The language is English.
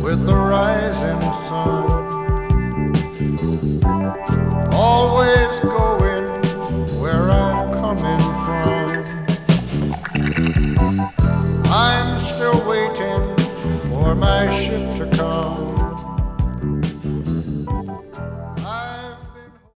with the rising sun. Always going where I'm coming from. I'm still waiting for my ship to